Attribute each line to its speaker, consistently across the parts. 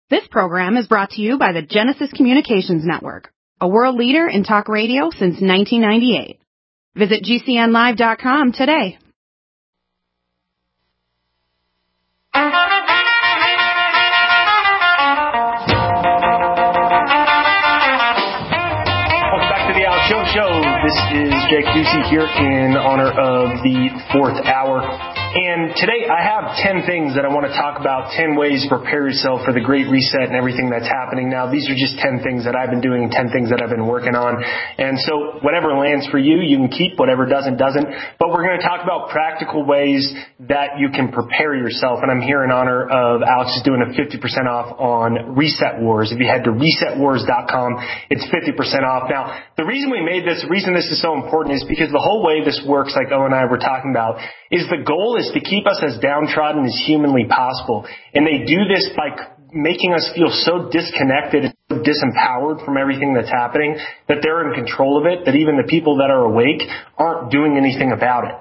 Speaker 1: This program is brought to you by the Genesis Communications Network, a world leader in talk radio since 1998. Visit GCNlive.com today.
Speaker 2: Welcome back to the Alex Jones Show. This is Jake Ducey here in honor of the fourth hour. And today I have 10 things that I want to talk about, 10 ways to prepare yourself for the Great Reset and everything that's happening now. These are just 10 things that I've been doing, 10 things that I've been working on. And so whatever lands for you, you can keep. Whatever doesn't. But we're going to talk about practical ways that you can prepare yourself. And I'm here in honor of Alex is doing a 50% off on Reset Wars. If you head to resetwars.com, it's 50% off. Now, the reason we made this, the reason this is so important is because the whole way this works, like Owen and I were talking about, is the goal is to keep us as downtrodden as humanly possible. And they do this by making us feel so disconnected and so disempowered from everything that's happening that they're in control of it, that even the people that are awake aren't doing anything about it,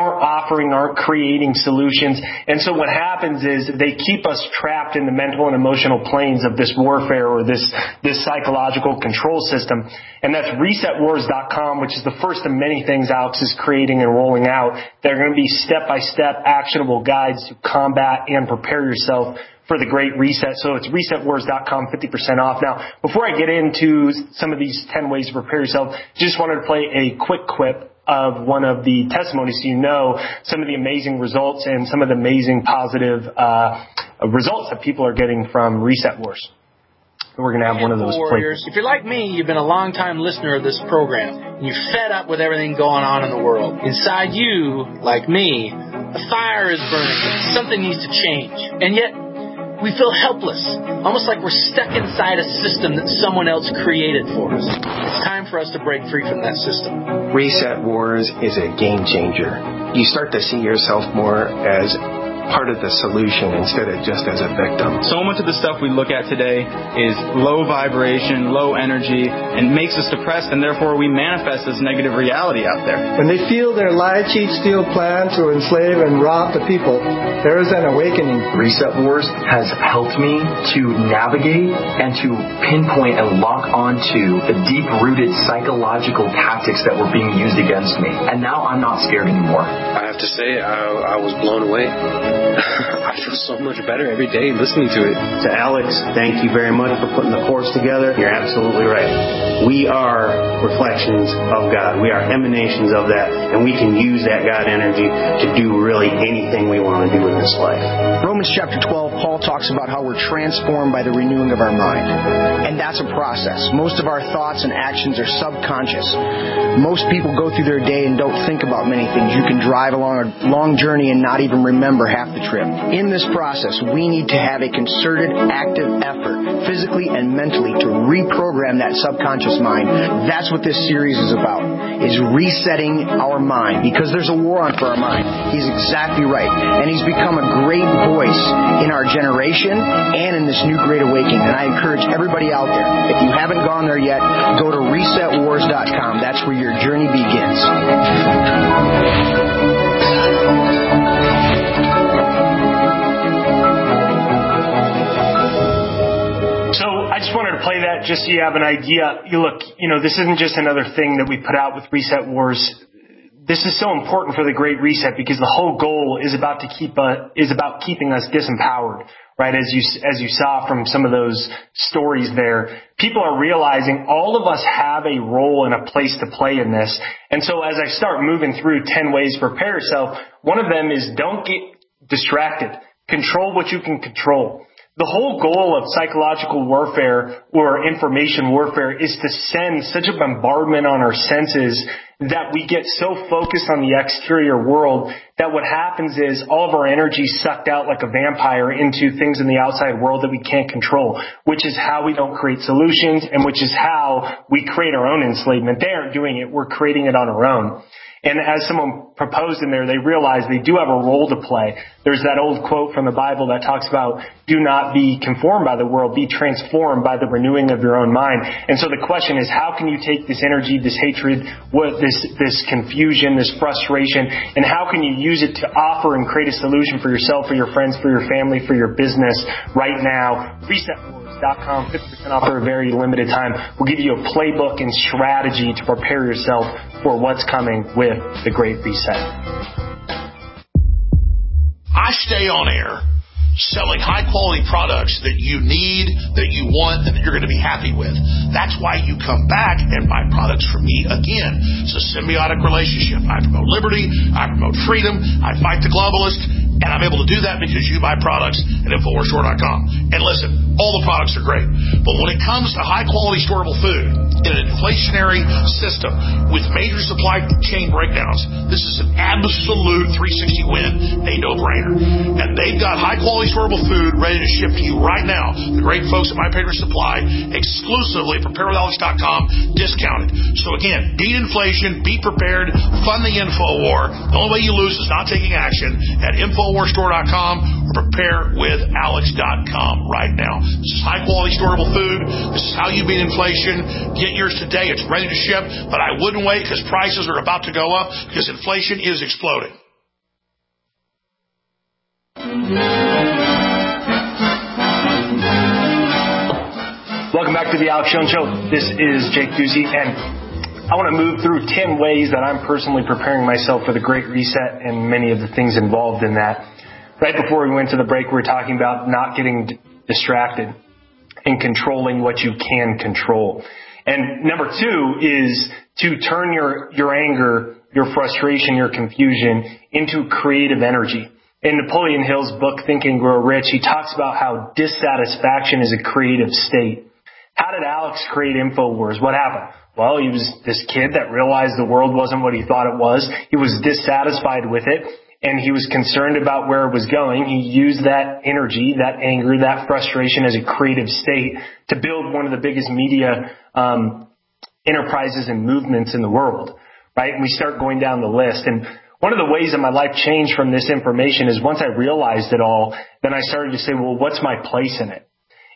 Speaker 2: aren't creating solutions. And so what happens is they keep us trapped in the mental and emotional planes of this warfare or this psychological control system. And that's resetwars.com, which is the first of many things Alex is creating and rolling out. They're going to be step-by-step actionable guides to combat and prepare yourself for the Great Reset. So it's resetwars.com, 50% off. Now, before I get into some of these 10 ways to prepare yourself, just wanted to play a quick clip of one of the testimonies so you know some of the amazing results and some of the amazing positive results that people are getting from Reset Wars. We're going to have one of those
Speaker 3: Warriors. If you're like me, you've been a long-time listener of this program, and you're fed up with everything going on in the world. Inside you, like me, a fire is burning. Something needs to change. And yet, we feel helpless, almost like we're stuck inside a system that someone else created for us. It's time for us to break free from that system.
Speaker 4: Reset Wars is a game changer. You start to see yourself more as part of the solution instead of just as a victim.
Speaker 5: So much of the stuff we look at today is low vibration, low energy, and makes us depressed, and therefore we manifest this negative reality out there.
Speaker 6: When they feel their lie, cheat, steal plan to enslave and rob the people, there is an awakening.
Speaker 7: Reset Wars has helped me to navigate and to pinpoint and lock onto the deep-rooted psychological tactics that were being used against me. And now I'm not scared anymore.
Speaker 8: I have to say, I was blown away. I feel so much better every day listening to it.
Speaker 9: To Alex, thank you very much for putting the course together. You're absolutely right. We are reflections of God. We are emanations of that, and we can use that God energy to do really anything we want to do in this life.
Speaker 10: Romans chapter 12, Paul talks about how we're transformed by the renewing of our mind. And that's a process. Most of our thoughts and actions are subconscious. Most people go through their day and don't think about many things. You can drive along a long journey and not even remember half the trip. In this process, we need to have a concerted, active effort, physically and mentally, to reprogram that subconscious mind. That's what this series is about, is resetting our mind, because there's a war on for our mind. He's exactly right. And he's become a great voice in our generation and in this new great awakening. And I encourage everybody out there, if you haven't gone there yet, go to resetwars.com. That's where your journey begins.
Speaker 2: I just wanted to play that just so you have an idea. Look, this isn't just another thing that we put out with Reset Wars. This is so important for the Great Reset because the whole goal is about keeping us disempowered, right? As you saw from some of those stories there, people are realizing all of us have a role and a place to play in this. And so as I start moving through 10 ways to prepare yourself, one of them is don't get distracted. Control what you can control. The whole goal of psychological warfare or information warfare is to send such a bombardment on our senses that we get so focused on the exterior world that what happens is all of our energy is sucked out like a vampire into things in the outside world that we can't control, which is how we don't create solutions and which is how we create our own enslavement. They aren't doing it. We're creating it on our own. And as someone proposed in there, they realize they do have a role to play. There's that old quote from the Bible that talks about, do not be conformed by the world, be transformed by the renewing of your own mind. And so the question is, how can you take this energy, this hatred, this confusion, this frustration, and how can you use it to offer and create a solution for yourself, for your friends, for your family, for your business right now? ResetWars.com, 50% off for a very limited time. We'll give you a playbook and strategy to prepare yourself for what's coming with the Great Reset.
Speaker 11: I stay on air selling high-quality products that you need, that you want, and that you're going to be happy with. That's why you come back and buy products from me again. It's a symbiotic relationship. I promote liberty. I promote freedom. I fight the globalist. And I'm able to do that because you buy products at InfoWarsStore.com. And listen, all the products are great. But when it comes to high-quality storable food in an inflationary system with major supply chain breakdowns, this is an absolute 360 win, a no-brainer. And they've got high-quality storable food ready to ship to you right now. The great folks at My Patriot Supply, exclusively PrepareWithAlex.com, discounted. So again, beat inflation, be prepared, fund the info war. The only way you lose is not taking action at InfoWarsStore.com or PrepareWithAlex.com right now. This is high-quality storable food. This is how you beat inflation. Get yours today. It's ready to ship, but I wouldn't wait because prices are about to go up because inflation is exploding.
Speaker 2: Welcome back to the Alex Jones Show. This is Jake Ducey, and I want to move through 10 ways that I'm personally preparing myself for the Great Reset and many of the things involved in that. Right before we went to the break, we were talking about not getting distracted and controlling what you can control. And number 2 is to turn your anger, your frustration, your confusion into creative energy. In Napoleon Hill's book, Think and Grow Rich, he talks about how dissatisfaction is a creative state. How did Alex create InfoWars? What happened? Well, he was this kid that realized the world wasn't what he thought it was. He was dissatisfied with it, and he was concerned about where it was going. He used that energy, that anger, that frustration as a creative state to build one of the biggest media enterprises and movements in the world, right? And we start going down the list. And one of the ways that my life changed from this information is once I realized it all, then I started to say, well, what's my place in it?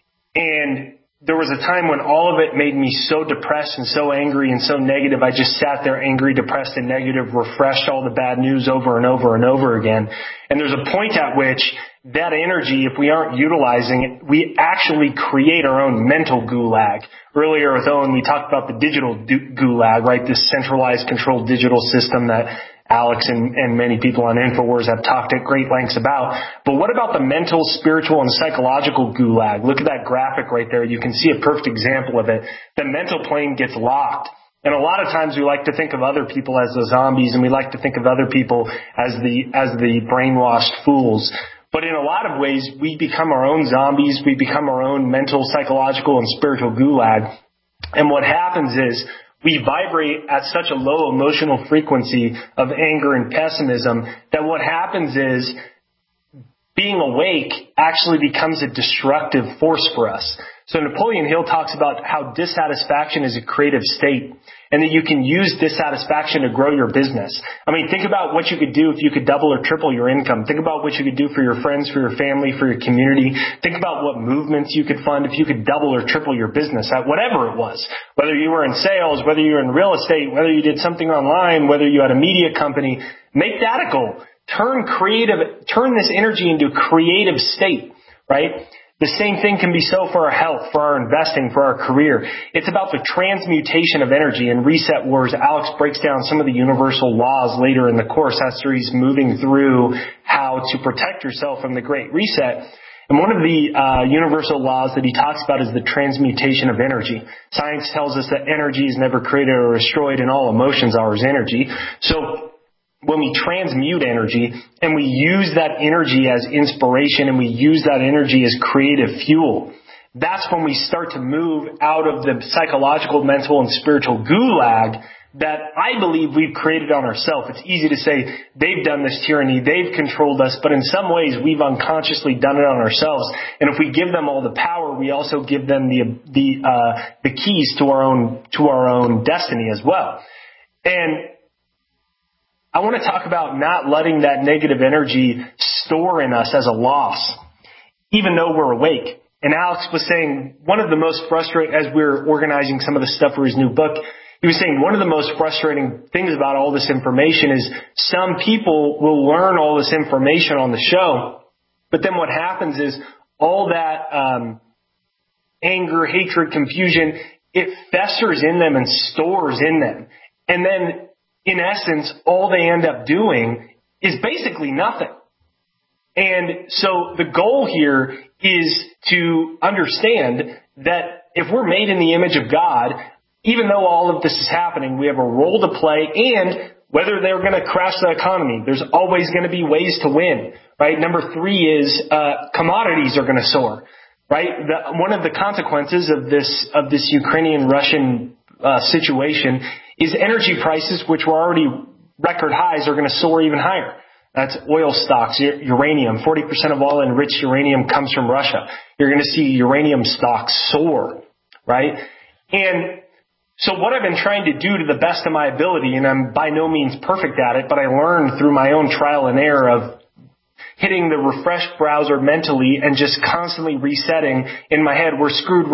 Speaker 2: And there was a time when all of it made me so depressed and so angry and so negative. I just sat there angry, depressed, and negative, refreshed all the bad news over and over and over again. And there's a point at which that energy, if we aren't utilizing it, we actually create our own mental gulag. Earlier with Owen, we talked about the digital gulag, right? This centralized, controlled digital system that Alex and many people on InfoWars have talked at great lengths about. But what about the mental, spiritual, and psychological gulag? Look at that graphic right there. You can see a perfect example of it. The mental plane gets locked. And a lot of times we like to think of other people as the zombies, and we like to think of other people as the brainwashed fools. But in a lot of ways, we become our own zombies. We become our own mental, psychological, and spiritual gulag. And what happens is we vibrate at such a low emotional frequency of anger and pessimism that what happens is being awake actually becomes a destructive force for us. So Napoleon Hill talks about how dissatisfaction is a creative state and that you can use dissatisfaction to grow your business. I mean, think about what you could do if you could double or triple your income. Think about what you could do for your friends, for your family, for your community. Think about what movements you could fund if you could double or triple your business at whatever it was. Whether you were in sales, whether you were in real estate, whether you did something online, whether you had a media company, make that a goal. Turn this energy into a creative state, right? The same thing can be so for our health, for our investing, for our career. It's about the transmutation of energy. In Reset Wars, Alex breaks down some of the universal laws later in the course after he's moving through how to protect yourself from the Great Reset. And one of the universal laws that he talks about is the transmutation of energy. Science tells us that energy is never created or destroyed, and all emotions are as energy. So when we transmute energy and we use that energy as inspiration and we use that energy as creative fuel, that's when we start to move out of the psychological, mental, and spiritual gulag that I believe we've created on ourselves. It's easy to say they've done this tyranny, they've controlled us, but in some ways we've unconsciously done it on ourselves. And if we give them all the power, we also give them the keys to our own destiny as well. And I want to talk about not letting that negative energy store in us as a loss, even though we're awake. And Alex was saying one of the most frustrating, as we were organizing some of the stuff for his new book, he was saying one of the most frustrating things about all this information is some people will learn all this information on the show, but then what happens is all that anger, hatred, confusion, it festers in them and stores in them. And then, in essence, all they end up doing is basically nothing. And so the goal here is to understand that if we're made in the image of God, even though all of this is happening, we have a role to play, and whether they're going to crash the economy, there's always going to be ways to win, right? Number 3 is commodities are going to soar, right? One of the consequences of this Ukrainian-Russian situation is energy prices, which were already record highs, are going to soar even higher. That's oil stocks, uranium. 40% of all enriched uranium comes from Russia. You're going to see uranium stocks soar, right? And so what I've been trying to do to the best of my ability, and I'm by no means perfect at it, but I learned through my own trial and error of hitting the refresh browser mentally and just constantly resetting in my head, we're screwed,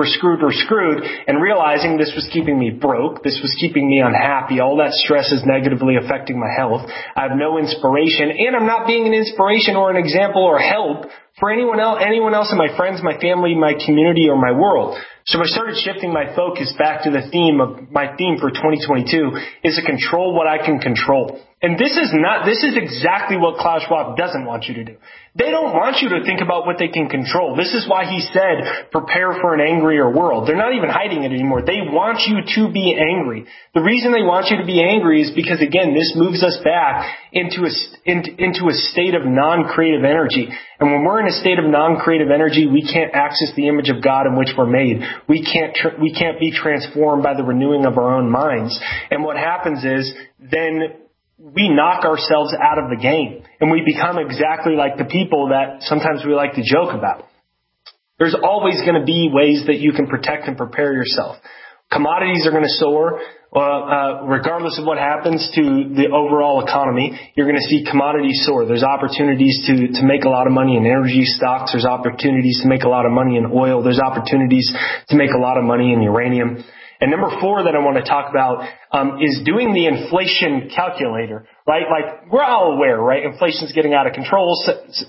Speaker 2: and realizing this was keeping me broke, this was keeping me unhappy, all that stress is negatively affecting my health. I have no inspiration, and I'm not being an inspiration or an example or help for anyone else in my friends, my family, my community, or my world. So I started shifting my focus back to the theme for 2022 is to control what I can control. And this is exactly what Klaus Schwab doesn't want you to do. They don't want you to think about what they can control. This is why he said, prepare for an angrier world. They're not even hiding it anymore. They want you to be angry. The reason they want you to be angry is because, again, this moves us back into a state of non-creative energy. And when we're in a state of non-creative energy, we can't access the image of God in which we're made. We can't be transformed by the renewing of our own minds. And what happens is then we knock ourselves out of the game, and we become exactly like the people that sometimes we like to joke about. There's always going to be ways that you can protect and prepare yourself. Commodities are going to soar. Regardless of what happens to the overall economy, you're going to see commodities soar. There's opportunities to make a lot of money in energy stocks. There's opportunities to make a lot of money in oil. There's opportunities to make a lot of money in uranium. And number 4 that I want to talk about is doing the inflation calculator, right? Like, we're all aware, right? Inflation's getting out of control.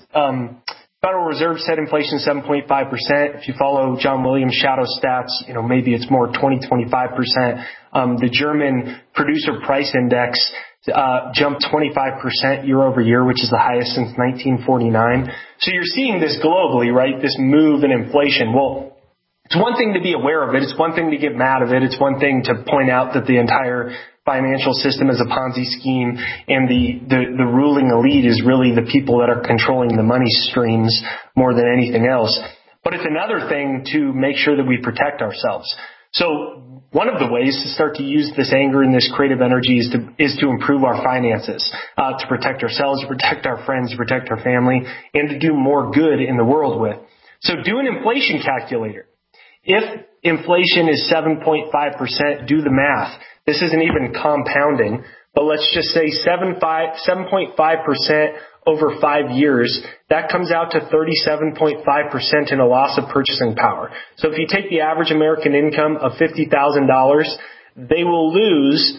Speaker 2: Federal Reserve said inflation is 7.5%. If you follow John Williams' shadow stats, maybe it's more 20-25%. The German producer price index jumped 25% year over year, which is the highest since 1949. So you're seeing this globally, right? This move in inflation. Well, it's one thing to be aware of it. It's one thing to get mad of it. It's one thing to point out that the entire financial system is a Ponzi scheme and the ruling elite is really the people that are controlling the money streams more than anything else. But it's another thing to make sure that we protect ourselves. So one of the ways to start to use this anger and this creative energy is to improve our finances, to protect ourselves, to protect our friends, to protect our family, and to do more good in the world with. So do an inflation calculator. If inflation is 7.5%, do the math. This isn't even compounding, but let's just say 7.5% over 5 years. That comes out to 37.5% in a loss of purchasing power. So if you take the average American income of $50,000, they will lose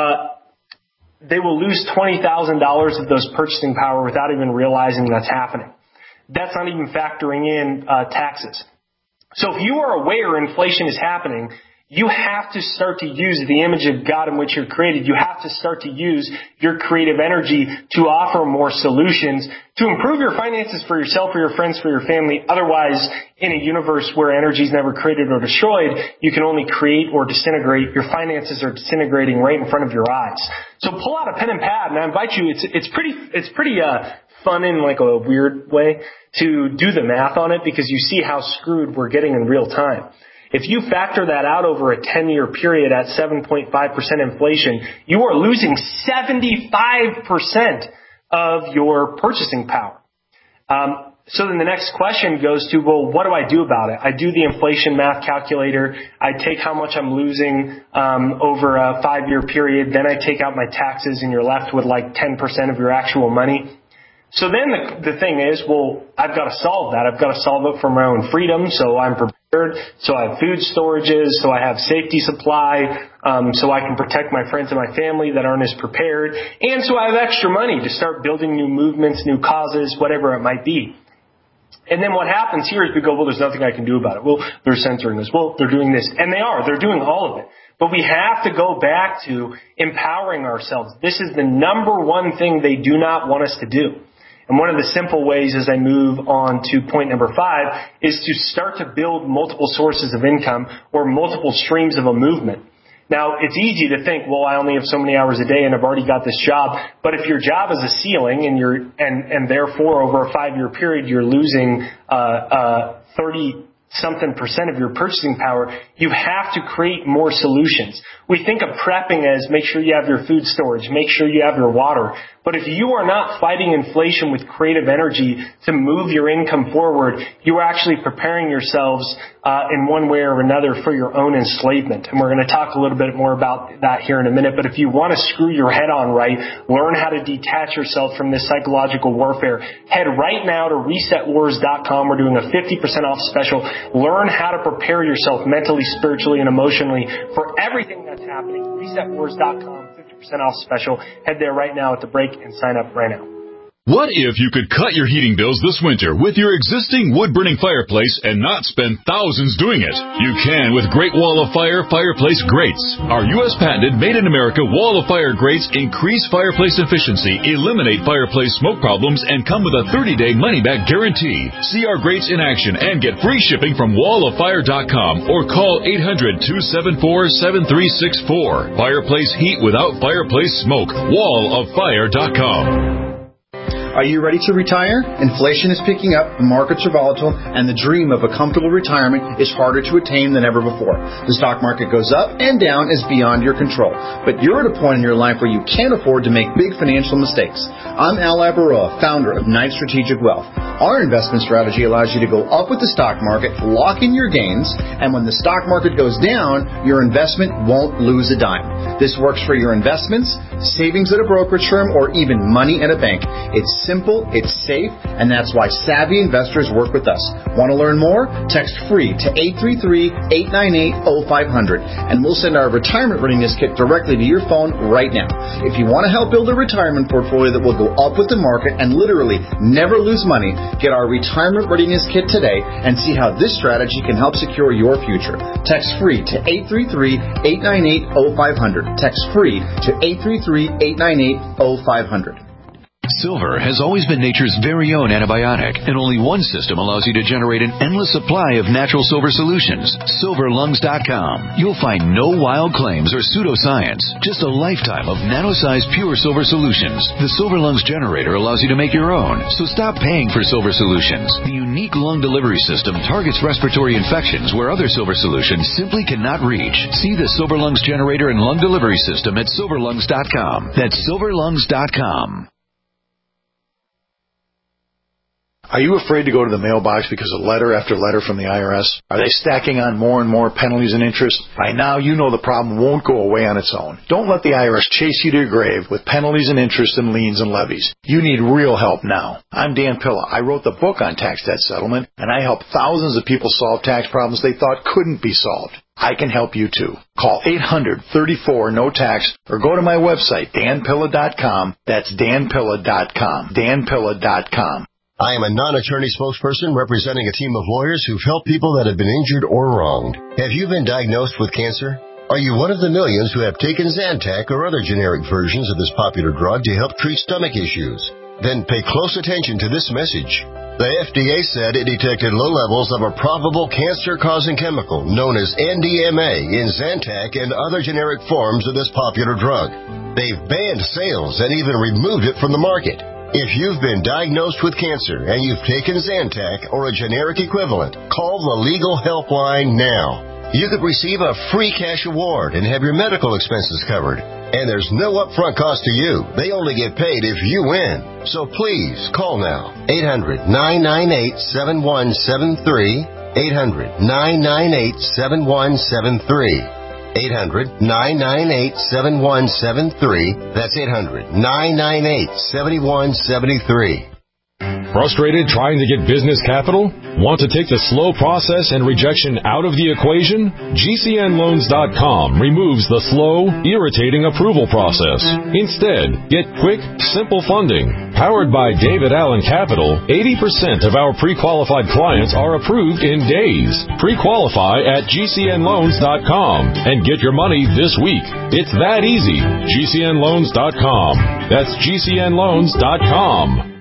Speaker 2: $20,000 of those purchasing power without even realizing that's happening. That's not even factoring in taxes. So if you are aware inflation is happening, you have to start to use the image of God in which you're created. You have to start to use your creative energy to offer more solutions to improve your finances for yourself, for your friends, for your family. Otherwise, in a universe where energy is never created or destroyed, you can only create or disintegrate. Your finances are disintegrating right in front of your eyes. So pull out a pen and pad, and I invite you. It's pretty fun in like a weird way to do the math on it because you see how screwed we're getting in real time. If you factor that out over a 10-year period at 7.5% inflation, you are losing 75% of your purchasing power. So then the next question goes to, well, what do I do about it? I do the inflation math calculator. I take how much I'm losing over a 5-year period. Then I take out my taxes, and you're left with like 10% of your actual money. So then the thing is, well, I've got to solve that. I've got to solve it for my own freedom, so I'm prepared. So I have food storages, so I have safety supply, so I can protect my friends and my family that aren't as prepared. And so I have extra money to start building new movements, new causes, whatever it might be. And then what happens here is we go, well, there's nothing I can do about it. Well, they're censoring us. Well, they're doing this. And they are. They're doing all of it. But we have to go back to empowering ourselves. This is the number one thing they do not want us to do. And one of the simple ways as I move on to point number 5 is to start to build multiple sources of income or multiple streams of a movement. Now, it's easy to think, well, I only have so many hours a day and I've already got this job. But if your job is a ceiling and therefore over a 5-year period you're losing 30-something% of your purchasing power, you have to create more solutions. We think of prepping as make sure you have your food storage, make sure you have your water. But if you are not fighting inflation with creative energy to move your income forward, you are actually preparing yourselves in one way or another for your own enslavement. And we're going to talk a little bit more about that here in a minute. But if you want to screw your head on right, learn how to detach yourself from this psychological warfare, head right now to resetwars.com. We're doing a 50% off special. Learn how to prepare yourself mentally, spiritually, and emotionally for everything that's happening. Resetwars.com, 50% off special. Head there right now at the break and sign up right now.
Speaker 12: What if you could cut your heating bills this winter with your existing wood-burning fireplace and not spend thousands doing it? You can with Great Wall of Fire fireplace grates. Our U.S. patented made-in-America Wall of Fire grates increase fireplace efficiency, eliminate fireplace smoke problems, and come with a 30-day money-back guarantee. See our grates in action and get free shipping from walloffire.com or call 800-274-7364. Fireplace heat without fireplace smoke. walloffire.com.
Speaker 10: Are you ready to retire? Inflation is picking up, the markets are volatile, and the dream of a comfortable retirement is harder to attain than ever before. The stock market goes up and down is beyond your control. But you're at a point in your life where you can't afford to make big financial mistakes. I'm Al Abaroa, founder of Knight Strategic Wealth. Our investment strategy allows you to go up with the stock market, lock in your gains, and when the stock market goes down, your investment won't lose a dime. This works for your investments, savings at a brokerage firm, or even money at a bank. It's simple, it's safe, and that's why savvy investors work with us. Want to learn more? Text FREE to 833-898-0500, and we'll send our retirement readiness kit directly to your phone right now. If you want to help build a retirement portfolio that will go up with the market and literally never lose money, get our retirement readiness kit today and see how this strategy can help secure your future. Text FREE to 833-898-0500. Text FREE to 833-898-0500.
Speaker 13: Silver has always been nature's very own antibiotic, and only one system allows you to generate an endless supply of natural silver solutions. SilverLungs.com. You'll find no wild claims or pseudoscience, just a lifetime of nano-sized pure silver solutions. The Silver Lungs generator allows you to make your own, so stop paying for silver solutions. The unique lung delivery system targets respiratory infections where other silver solutions simply cannot reach. See the Silver Lungs generator and lung delivery system at SilverLungs.com. That's SilverLungs.com.
Speaker 14: Are you afraid to go to the mailbox because of letter after letter from the IRS? Are they stacking on more and more penalties and interest? By now, you know the problem won't go away on its own. Don't let the IRS chase you to your grave with penalties and interest and liens and levies. You need real help now. I'm Dan Pilla. I wrote the book on tax debt settlement, and I help thousands of people solve tax problems they thought couldn't be solved. I can help you too. Call 800-34-NO-TAX or go to my website, danpilla.com. That's danpilla.com. danpilla.com.
Speaker 15: I am a non-attorney spokesperson representing a team of lawyers who've helped people that have been injured or wronged. Have you been diagnosed with cancer? Are you one of the millions who have taken Zantac or other generic versions of this popular drug to help treat stomach issues? Then pay close attention to this message. The FDA said it detected low levels of a probable cancer-causing chemical known as NDMA in Zantac and other generic forms of this popular drug. They've banned sales and even removed it from the market. If you've been diagnosed with cancer and you've taken Zantac or a generic equivalent, call the Legal Helpline now. You could receive a free cash award and have your medical expenses covered. And there's no upfront cost to you. They only get paid if you win. So please call now. 800-998-7173. 800-998-7173. 800-998-7173. That's 800-998-7173.
Speaker 16: Frustrated trying to get business capital? Want to take the slow process and rejection out of the equation? GCNloans.com removes the slow, irritating approval process. Instead, get quick, simple funding. Powered by David Allen Capital, 80% of our pre-qualified clients are approved in days. Pre-qualify at GCNloans.com and get your money this week. It's that easy. GCNloans.com. That's GCNloans.com.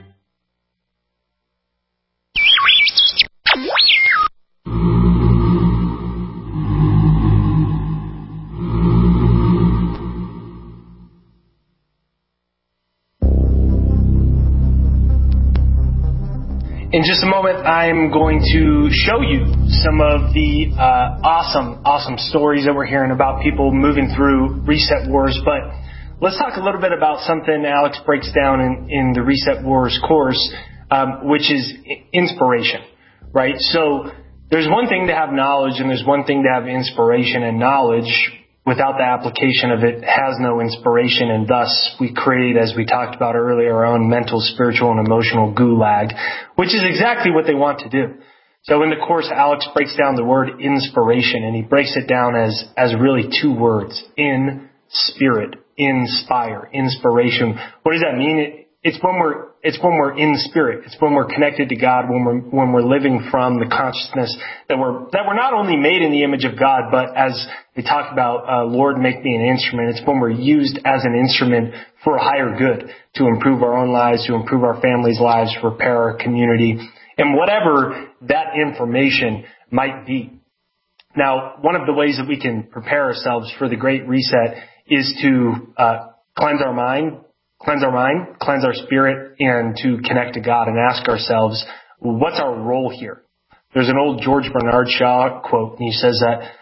Speaker 2: In just a moment, I'm going to show you some of the awesome stories that we're hearing about people moving through Reset Wars. But let's talk a little bit about something Alex breaks down in the Reset Wars course, which is inspiration, right? So there's one thing to have knowledge and there's one thing to have inspiration, and knowledge without the application of it has no inspiration, and thus we create, as we talked about earlier, our own mental, spiritual, and emotional gulag, which is exactly what they want to do. So in the course, Alex breaks down the word inspiration, and he breaks it down as really two words: in spirit, inspire, inspiration. What does that mean? It's when we're in spirit. It's when we're connected to God, when we're living from the consciousness that we're not only made in the image of God, but as we talked about, Lord, make me an instrument. It's when we're used as an instrument for a higher good, to improve our own lives, to improve our families' lives, to repair our community, and whatever that information might be. Now, one of the ways that we can prepare ourselves for the Great Reset is to cleanse our mind, cleanse our spirit, and to connect to God and ask ourselves, what's our role here? There's an old George Bernard Shaw quote, and he says that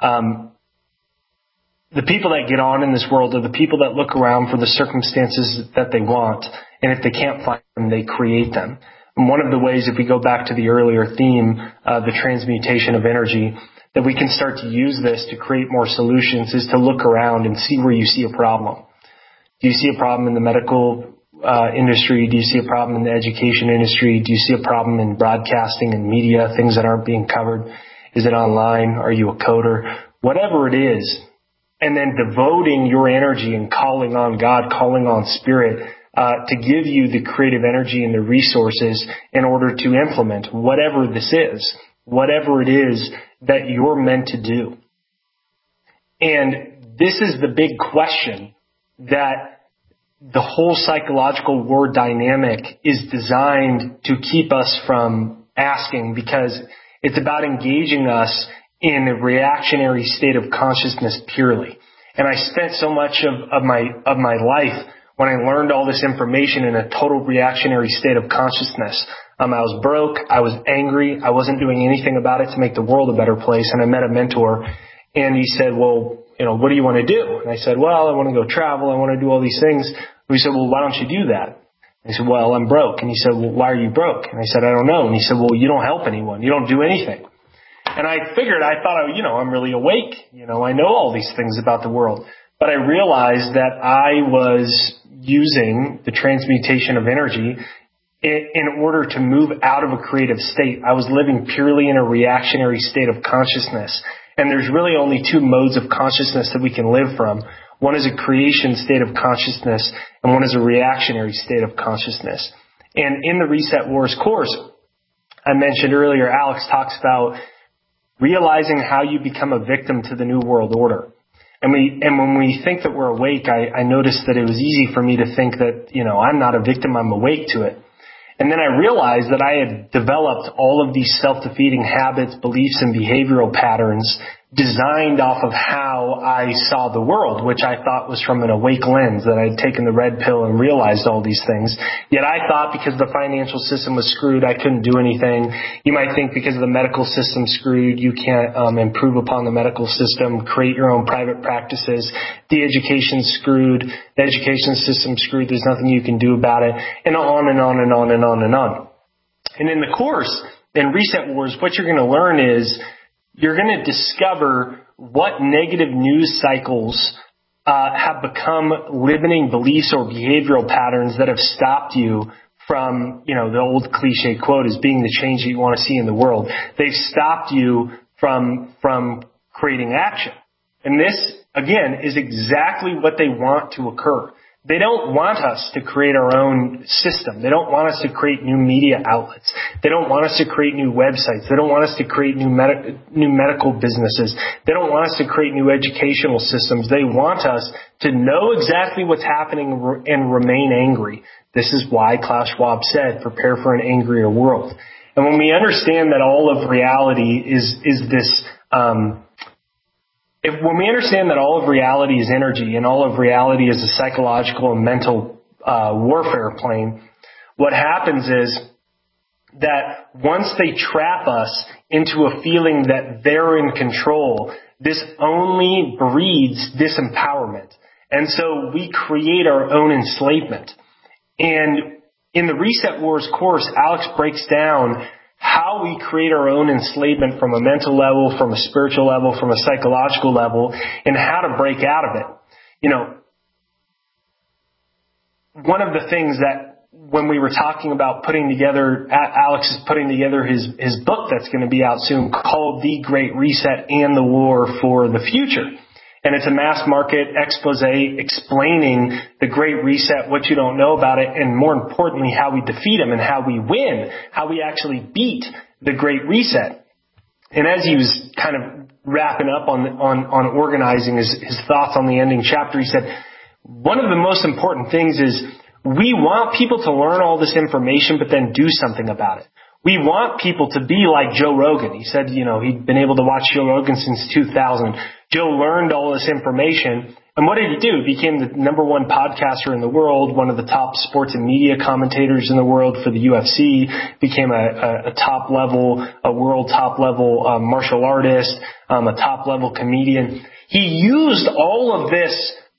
Speaker 2: the people that get on in this world are the people that look around for the circumstances that they want, and if they can't find them, they create them. And one of the ways, if we go back to the earlier theme, the transmutation of energy, that we can start to use this to create more solutions, is to look around and see where you see a problem. Do you see a problem in the medical industry? Do you see a problem in the education industry? Do you see a problem in broadcasting and media, things that aren't being covered? Is it online? Are you a coder? Whatever it is, and then devoting your energy and calling on God, calling on Spirit, to give you the creative energy and the resources in order to implement whatever this is, whatever it is that you're meant to do. And this is the big question that the whole psychological war dynamic is designed to keep us from asking, because it's about engaging us in a reactionary state of consciousness purely. And I spent so much of my life when I learned all this information in a total reactionary state of consciousness. I was broke, I was angry, I wasn't doing anything about it to make the world a better place. And I met a mentor, and he said, well, what do you want to do? And I said, well, I want to go travel. I want to do all these things. And he said, well, why don't you do that? And I said, well, I'm broke. And he said, well, why are you broke? And I said, I don't know. And he said, well, you don't help anyone. You don't do anything. And I thought, I'm really awake. I know all these things about the world. But I realized that I was using the transmutation of energy in order to move out of a creative state. I was living purely in a reactionary state of consciousness. And there's really only two modes of consciousness that we can live from. One is a creation state of consciousness, and one is a reactionary state of consciousness. And in the Reset Wars course, I mentioned earlier, Alex talks about realizing how you become a victim to the New World Order. And when we think that we're awake, I noticed that it was easy for me to think that, I'm not a victim, I'm awake to it. And then I realized that I had developed all of these self-defeating habits, beliefs, and behavioral patterns designed off of how I saw the world, which I thought was from an awake lens, that I'd taken the red pill and realized all these things. Yet I thought because the financial system was screwed, I couldn't do anything. You might think because the medical system's screwed, you can't improve upon the medical system, create your own private practices. The education's screwed. The education system's screwed. There's nothing you can do about it. And on and on and on and on and on. And in the course, in Reset Wars, what you're going to learn is you're going to discover what negative news cycles have become limiting beliefs or behavioral patterns that have stopped you from, the old cliche quote is being the change that you want to see in the world. They've stopped you from creating action. And this, again, is exactly what they want to occur. They don't want us to create our own system. They don't want us to create new media outlets. They don't want us to create new websites. They don't want us to create new medical businesses. They don't want us to create new educational systems. They want us to know exactly what's happening and remain angry. This is why Klaus Schwab said, prepare for an angrier world. And when we understand that all of reality is this, when we understand that all of reality is energy and all of reality is a psychological and mental warfare plane, what happens is that once they trap us into a feeling that they're in control, this only breeds disempowerment. And so we create our own enslavement. And in the Reset Wars course, Alex breaks down how we create our own enslavement from a mental level, from a spiritual level, from a psychological level, and how to break out of it. One of the things that when we were talking about putting together, Alex is putting together his book that's going to be out soon called The Great Reset and the War for the Future. And it's a mass market expose explaining the Great Reset, what you don't know about it, and more importantly, how we defeat them and how we win, how we actually beat the Great Reset. And as he was kind of wrapping up on organizing his thoughts on the ending chapter, he said, one of the most important things is we want people to learn all this information, but then do something about it. We want people to be like Joe Rogan. He said, he'd been able to watch Joe Rogan since 2000. Joe learned all this information. And what did he do? He became the number one podcaster in the world, one of the top sports and media commentators in the world for the UFC, became a world top level martial artist, a top level comedian. He used all of this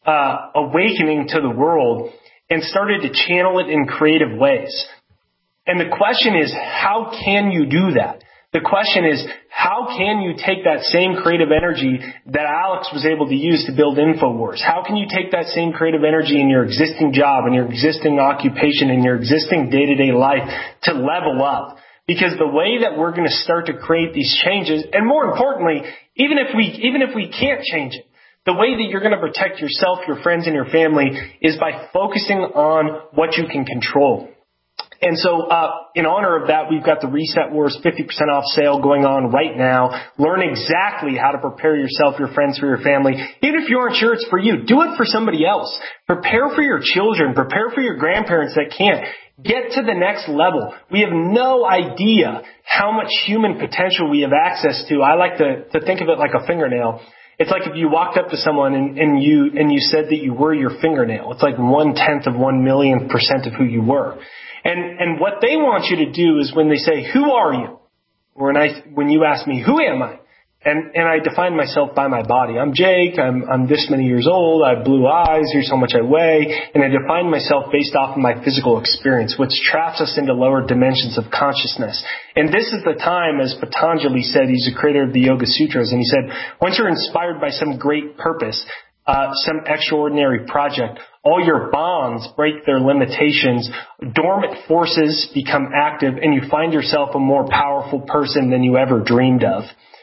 Speaker 2: awakening to the world and started to channel it in creative ways. And the question is, how can you do that? The question is, how can you take that same creative energy that Alex was able to use to build InfoWars? How can you take that same creative energy in your existing job, in your existing occupation, in your existing day-to-day life to level up? Because the way that we're going to start to create these changes, and more importantly, even if we can't change it, the way that you're going to protect yourself, your friends, and your family is by focusing on what you can control. And so, in honor of that, we've got the Reset Wars 50% off sale going on right now. Learn exactly how to prepare yourself, your friends, for your family. Even if you aren't sure it's for you, do it for somebody else. Prepare for your children. Prepare for your grandparents that can't. Get to the next level. We have no idea how much human potential we have access to. I like to think of it like a fingernail. It's like if you walked up to someone and you said that you were your fingernail. It's like 1/10 of 1,000,000% of who you were. And what they want you to do is when they say, who are you? Or when you ask me, who am I? And I define myself by my body. I'm Jake. I'm this many years old. I have blue eyes. Here's how much I weigh. And I define myself based off of my physical experience, which traps us into lower dimensions of consciousness. And this is the time, as Patanjali said, he's the creator of the Yoga Sutras. And he said, once you're inspired by some great purpose, some extraordinary project, all your bonds break their limitations, dormant forces become active, and you find yourself a more powerful person than you ever dreamed of.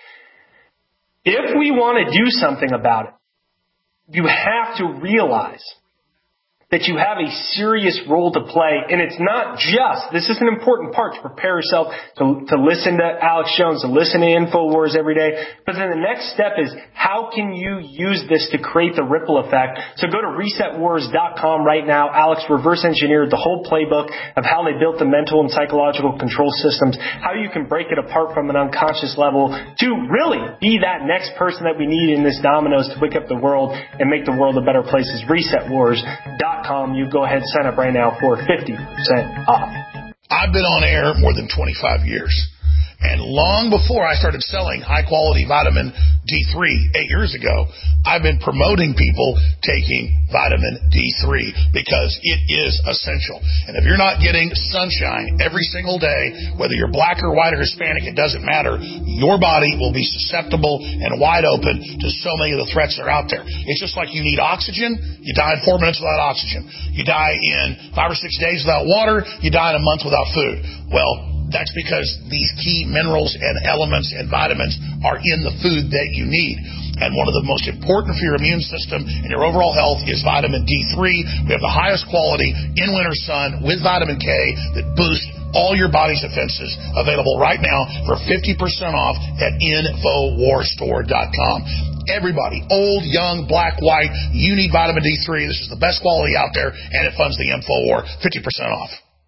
Speaker 2: If we want to do something about it, you have to realize that you have a serious role to play. And it's not just, this is an important part to prepare yourself to listen to Alex Jones, to listen to InfoWars every day. But then the next step is, how can you use this to create the ripple effect? So go to resetwars.com right now. Alex reverse engineered the whole playbook of how they built the mental and psychological control systems, how you can break it apart from an unconscious level to really be that next person that we need in this dominoes to wake up the world and make the world a better place. Is resetwars.com. You go ahead and sign up right now for 50% off.
Speaker 11: I've been on air more than 25 years. And long before I started selling high-quality vitamin D3 8 years ago, I've been promoting people taking vitamin D3 because it is essential. And if you're not getting sunshine every single day, whether you're black or white or Hispanic, it doesn't matter. Your body will be susceptible and wide open to so many of the threats that are out there. It's just like you need oxygen. You die in 4 minutes without oxygen. You die in 5 or 6 days without water. You die in a month without food. Well, that's because these key minerals and elements and vitamins are in the food that you need. And one of the most important for your immune system and your overall health is vitamin D3. We have the highest quality in winter sun with vitamin K that boosts all your body's defenses. Available right now for 50% off at InfoWarsStore.com. Everybody, old, young, black, white, you need vitamin D3. This is the best quality out there, and it funds the InfoWar. 50% off.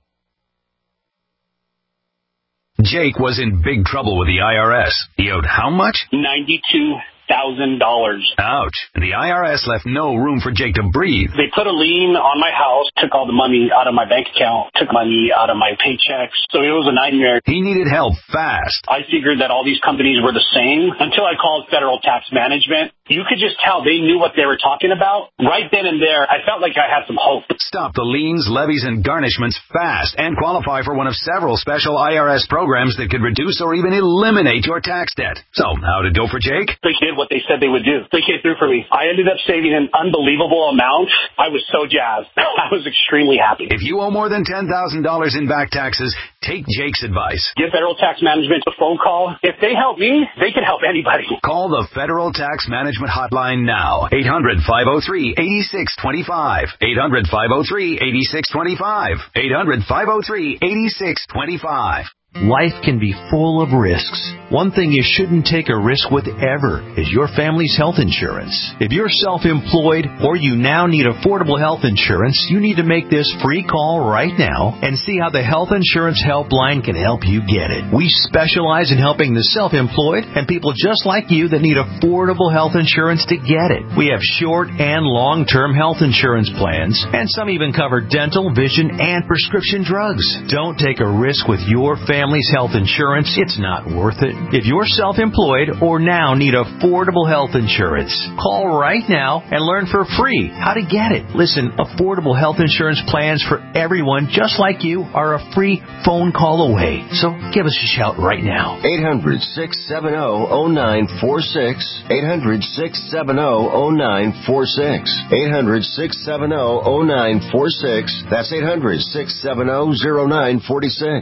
Speaker 13: Jake was in big trouble with the IRS. He owed how much?
Speaker 17: $92,000.
Speaker 13: Ouch. The IRS left no room for Jake to breathe.
Speaker 17: They put a lien on my house, took all the money out of my bank account, took money out of my paychecks. So it was a nightmare.
Speaker 13: He needed help fast.
Speaker 17: I figured that all these companies were the same until I called Federal Tax Management. You could just tell they knew what they were talking about. Right then and there, I felt like I had some hope.
Speaker 13: Stop the liens, levies, and garnishments fast and qualify for one of several special IRS programs that could reduce or even eliminate your tax debt. So, how did it go for Jake?
Speaker 17: They did what they said they would do. They came through for me. I ended up saving an unbelievable amount. I was so jazzed. I was extremely happy.
Speaker 13: If you owe more than $10,000 in back taxes, take Jake's advice.
Speaker 17: Give Federal Tax Management a phone call. If they help me, they can help anybody.
Speaker 13: Call the Federal Tax Management hotline now. 800-503-8625. 800-503-8625. 800-503-8625.
Speaker 18: Life can be full of risks. One thing you shouldn't take a risk with ever is your family's health insurance. If you're self-employed or you now need affordable health insurance, you need to make this free call right now and see how the Health Insurance Helpline can help you get it. We specialize in helping the self-employed and people just like you that need affordable health insurance to get it. We have short and long-term health insurance plans, and some even cover dental, vision, and prescription drugs. Don't take a risk with your family's health insurance. It's not worth it. If you're self-employed or now need affordable health insurance, call right now and learn for free how to get it. Listen, affordable health insurance plans for everyone just like you are a free phone call away. So give us a shout right now.
Speaker 15: 800-670-0946. 800-670-0946. 800-670-0946. That's 800-670-0946.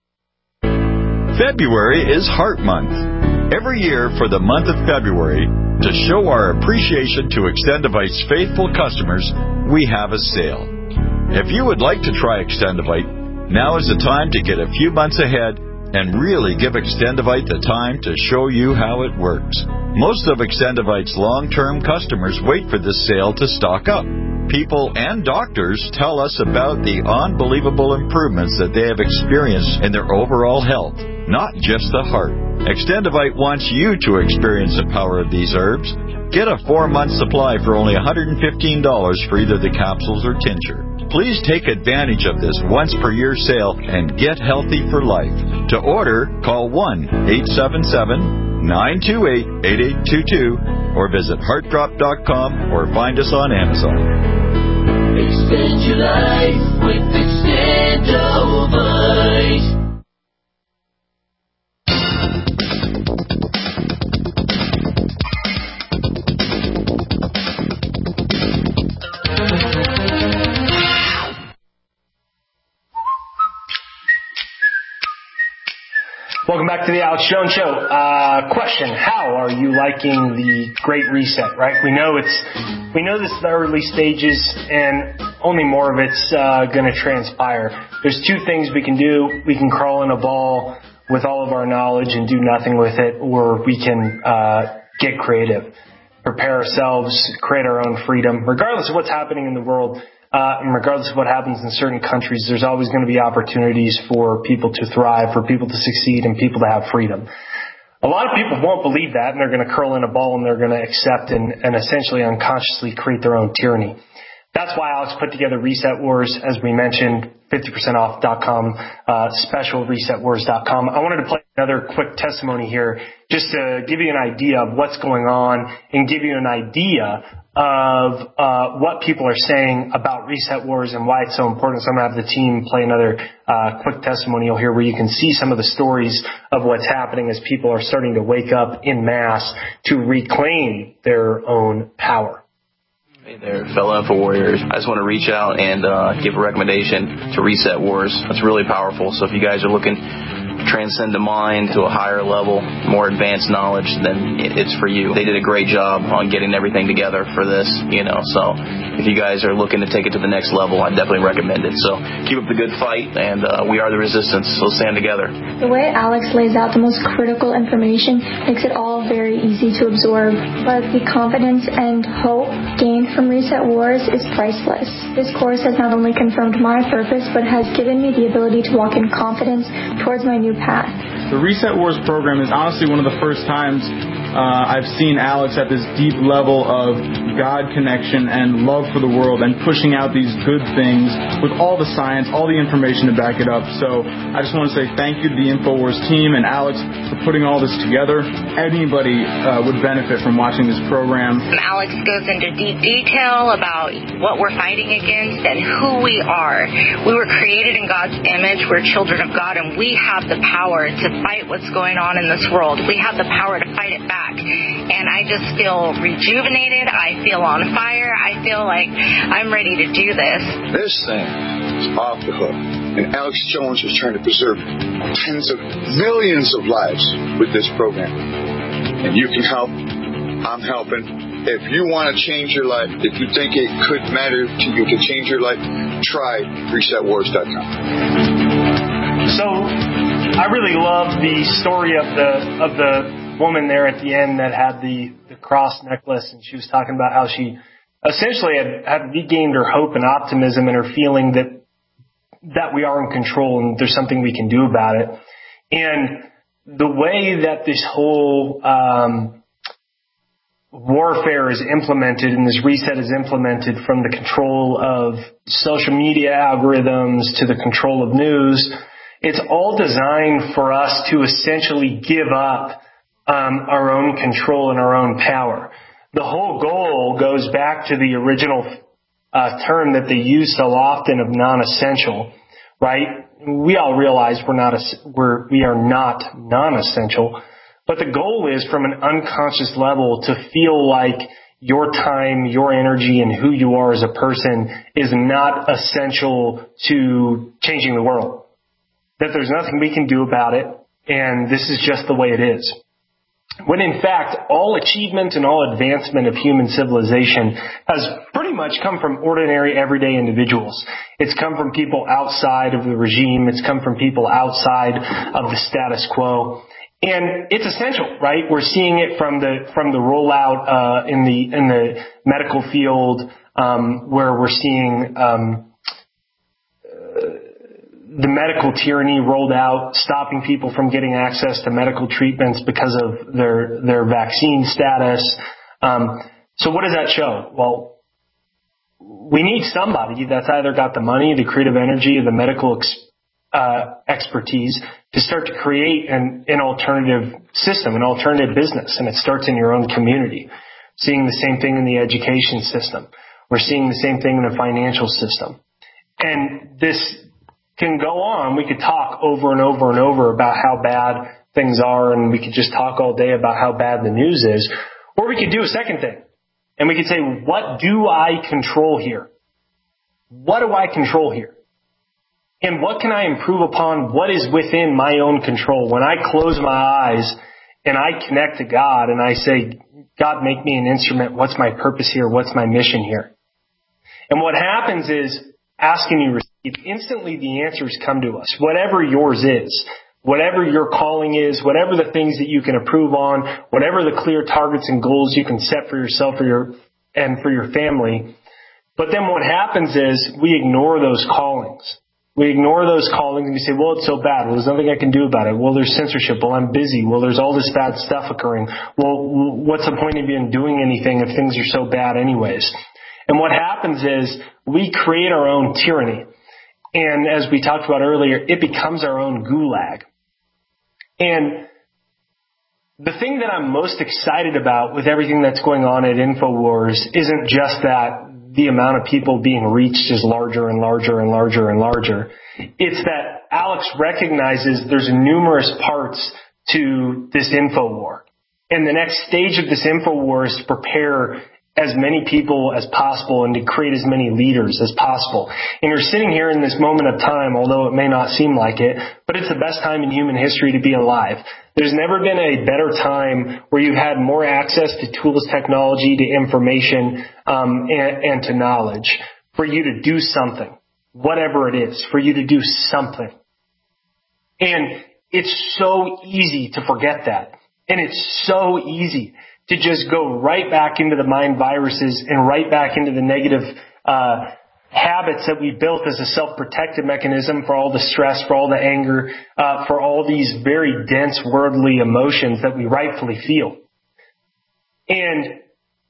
Speaker 19: February is Heart Month. Every year for the month of February, to show our appreciation to Extendivite's faithful customers, we have a sale. If you would like to try Extendivite, now is the time to get a few months ahead and really give Extendivite the time to show you how it works. Most of Extendivite's long-term customers wait for this sale to stock up. People and doctors tell us about the unbelievable improvements that they have experienced in their overall health, not just the heart. Extendivite wants you to experience the power of these herbs. Get a 4-month supply for only $115 for either the capsules or tincture. Please take advantage of this once-per-year sale and get healthy for life. To order, call 1-877-928-8822 or visit heartdrop.com or find us on Amazon.
Speaker 20: Extend your life with Extendivite.
Speaker 2: Welcome back to the Alex Jones Show. Question: how are you liking the Great Reset? Right? We know this is the early stages, and only more of it's going to transpire. There's two things we can do. We can crawl in a ball with all of our knowledge and do nothing with it, or we can get creative, prepare ourselves, create our own freedom. Regardless of what's happening in the world, and regardless of what happens in certain countries, there's always going to be opportunities for people to thrive, for people to succeed, and people to have freedom. A lot of people won't believe that, and they're going to curl in a ball and they're going to accept and essentially unconsciously create their own tyranny. That's why Alex put together Reset Wars, as we mentioned, 50%off.com, special resetwars.com. I wanted to play another quick testimony here just to give you an idea of what's going on and give you an idea of what people are saying about Reset Wars and why it's so important. So I'm going to have the team play another quick testimonial here where you can see some of the stories of what's happening as people are starting to wake up in mass to reclaim their own power.
Speaker 21: Hey there, fellow Info Warriors. I just want to reach out and give a recommendation to Reset Wars. It's really powerful. So if you guys are looking to transcend the mind to a higher level, more advanced knowledge, then it's for you. They did a great job on getting everything together for this, So if you guys are looking to take it to the next level, I definitely recommend it. So keep up the good fight, and we are the resistance. So stand together.
Speaker 22: The way Alex lays out the most critical information makes it all very easy to absorb. But the confidence and hope gained from Reset Wars is priceless. This course has not only confirmed my purpose, but has given me the ability to walk in confidence towards my new path.
Speaker 5: The Reset Wars program is honestly one of the first times I've seen Alex at this deep level of God connection and love for the world and pushing out these good things with all the science, all the information to back it up. So I just want to say thank you to the InfoWars team and Alex for putting all this together. Anybody would benefit from watching this program.
Speaker 23: Alex goes into deep detail about what we're fighting against and who we are. We were created in God's image. We're children of God, and we have the power to fight what's going on in this world. We have the power to fight it back. And I just feel rejuvenated. I feel on fire. I feel like I'm ready to do this.
Speaker 24: This thing is off the hook. And Alex Jones is trying to preserve tens of millions of lives with this program. And you can help. I'm helping. If you want to change your life, if you think it could matter to you to change your life, try resetwars.com.
Speaker 2: So I really love the story of the woman there at the end that had the cross necklace, and she was talking about how she essentially had regained her hope and optimism and her feeling that we are in control and there's something we can do about it. And the way that this whole warfare is implemented and this reset is implemented, from the control of social media algorithms to the control of news, it's all designed for us to essentially give up our own control and our own power. The whole goal goes back to the original term that they use so often of non-essential, right? We all realize we are not non-essential, but the goal is from an unconscious level to feel like your time, your energy, and who you are as a person is not essential to changing the world. That there's nothing we can do about it, and this is just the way it is. When in fact, all achievement and all advancement of human civilization has pretty much come from ordinary, everyday individuals. It's come from people outside of the regime. It's come from people outside of the status quo. And it's essential, right? We're seeing it from the rollout in the medical field, where we're seeing the medical tyranny rolled out, stopping people from getting access to medical treatments because of their vaccine status. So what does that show? Well, we need somebody that's either got the money, the creative energy, or the medical expertise to start to create an alternative system, an alternative business, and it starts in your own community. Seeing the same thing in the education system. We're seeing the same thing in the financial system. And this can go on. We could talk over and over and over about how bad things are, and we could just talk all day about how bad the news is. Or we could do a second thing, and we could say, what do I control here? What do I control here? And what can I improve upon? What is within my own control? When I close my eyes and I connect to God and I say, God, make me an instrument. What's my purpose here? What's my mission here? And what happens is, ask and you receive. Instantly the answers come to us. Whatever yours is, whatever your calling is, whatever the things that you can improve on, whatever the clear targets and goals you can set for yourself and for your family. But then what happens is we ignore those callings. We ignore those callings and we say, well, it's so bad. Well, there's nothing I can do about it. Well, there's censorship. Well, I'm busy. Well, there's all this bad stuff occurring. Well, what's the point of even doing anything if things are so bad anyways? And what happens is we create our own tyranny. And as we talked about earlier, it becomes our own gulag. And the thing that I'm most excited about with everything that's going on at InfoWars isn't just that the amount of people being reached is larger and larger and larger and larger. It's that Alex recognizes there's numerous parts to this InfoWar. And the next stage of this InfoWar is to prepare as many people as possible and to create as many leaders as possible. And you're sitting here in this moment of time, although it may not seem like it, but it's the best time in human history to be alive. There's never been a better time where you've had more access to tools, technology, to information, and to knowledge for you to do something, whatever it is, for you to do something. And it's so easy to forget that. And it's so easy to just go right back into the mind viruses and right back into the negative habits that we built as a self-protective mechanism for all the stress, for all the anger, for all these very dense worldly emotions that we rightfully feel. And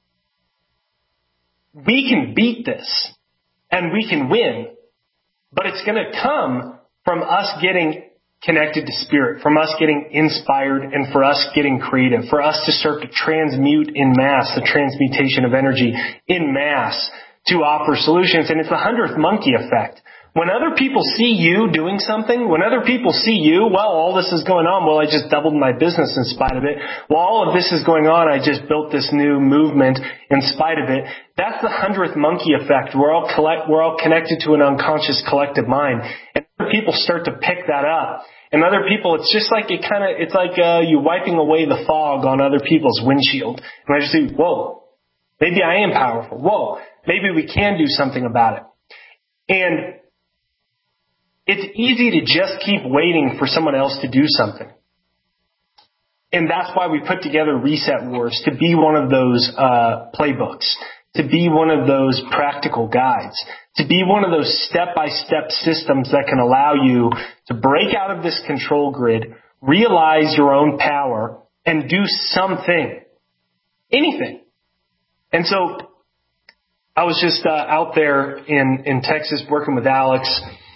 Speaker 2: we can beat this and we can win, but it's going to come from us getting connected to spirit, from us getting inspired, and for us getting creative, for us to start to transmute in mass, the transmutation of energy in mass to offer solutions. And it's the 100th monkey effect. When other people see you doing something, when other people see you, well, all this is going on. Well, I just doubled my business in spite of it. Well, all of this is going on. I just built this new movement in spite of it. That's the 100th monkey effect. We're all connected to an unconscious collective mind. And other people start to pick that up. And other people, it's just like it's like you wiping away the fog on other people's windshield. And I just say, whoa, maybe I am powerful. Whoa, maybe we can do something about it. And it's easy to just keep waiting for someone else to do something. And that's why we put together Reset Wars, to be one of those playbooks, to be one of those practical guides, to be one of those step-by-step systems that can allow you to break out of this control grid, realize your own power, and do something. Anything. And so I was just out there in Texas working with Alex